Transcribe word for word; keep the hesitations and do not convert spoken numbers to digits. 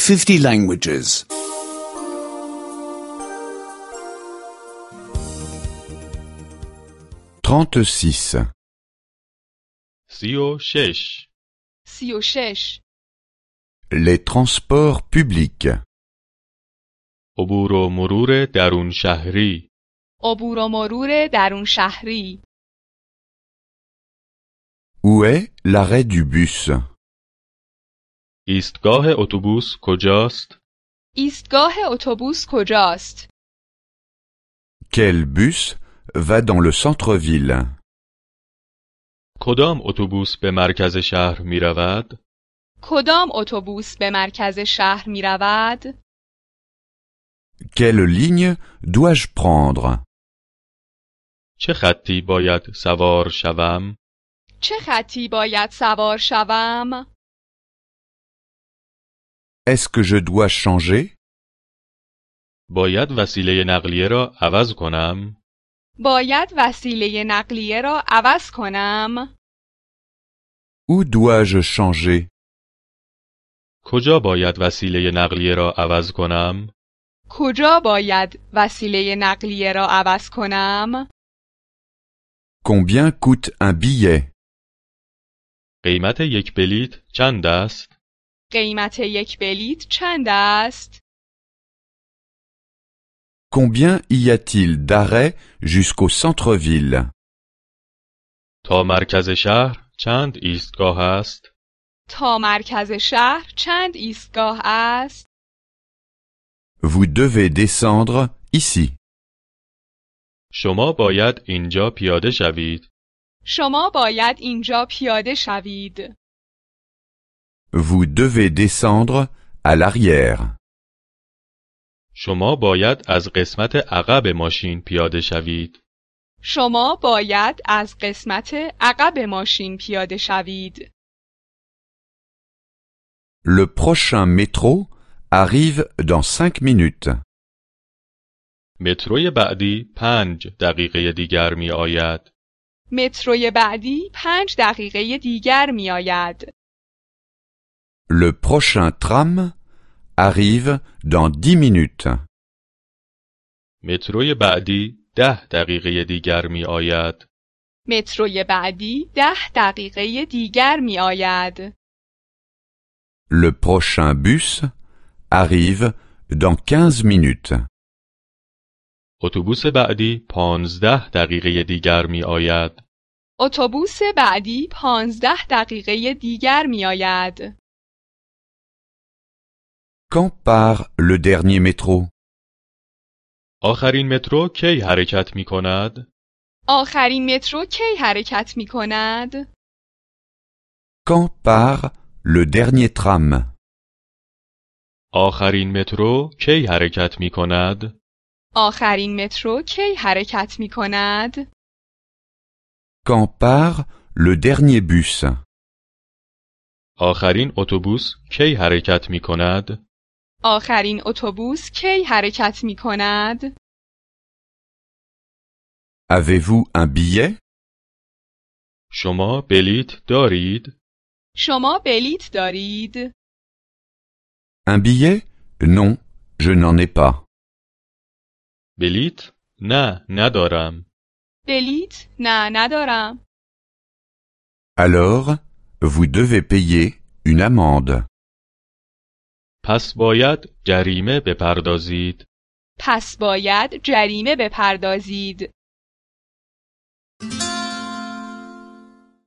fifty languages. trente-six. سی و شش. سی و شش. Les transports publics. عبور و مرور درون شهری. عبور و مرور درون شهری. Où est l'arrêt du bus? ایستگاه اتوبوس کجاست؟ ایستگاه اتوبوس کجاست؟ Quel bus va dans le centre-ville? کدام اتوبوس به مرکز شهر می رود؟ کدام اتوبوس به مرکز شهر می رود؟ Quelle ligne dois-je prendre? چه خطی باید سوار شوم؟ چه خطی باید سوار شوم؟ Est-ce que je dois changer? باید وسیله نقلیه را عوض کنم؟ باید وسیله نقلیه را عوض کنم؟ Où dois-je changer? کجا باید وسیله نقلیه را عوض کنم؟ کجا باید وسیله نقلیه را عوض کنم؟ Combien coûte un billet? قیمت یک بلیت چند است؟ قیمت یک بلیت چند است؟ Combien y a-t-il d'arrêts jusqu'au centre-ville? تا مرکز شهر چند ایستگاه است؟ تا مرکز شهر چند ایستگاه است؟ Vous devez descendre ici. شما باید اینجا پیاده شوید. شما باید اینجا پیاده شوید. Vous devez descendre à l'arrière. شما باید از قسمت عقب ماشین پیاده شوید. شما باید از قسمت عقب ماشین پیاده شوید. Le prochain métro arrive dans cinq minutes. متروی بعدی پنج دقیقه دیگر می آید. متروی بعدی پنج دقیقه دیگر می آید. Le prochain tram arrive dans dix minutes. متروی بعدی ده دقیقه دیگر می آید. متروی بعدی ده دقیقه دیگر می آید. Le prochain bus arrive dans quinze minutes. اتوبوس بعدی پانزده دقیقه دیگر می آید. اتوبوس بعدی پانزده دقیقه دیگر می آید. Quand part le dernier métro? آخرین مترو کی حرکت می کند؟ آخرین مترو کی حرکت می کند؟ Quand part le dernier tram? آخرین مترو کی حرکت می کند؟ آخرین مترو کی حرکت می کند؟ Quand part le dernier bus? آخرین اتوبوس کی حرکت می کند؟ آخرین اتوبوس کی حرکت می کند؟ Avez-vous un billet? شما بلیت دارید؟ شما بلیت دارید؟ Un billet? Non, je n'en ai pas. بلیت؟ نه، ندارم. بلیت؟ نه ندارم. Alors, vous devez payer une amende. پس باید جریمه بپردازید. پس باید جریمه بپردازید.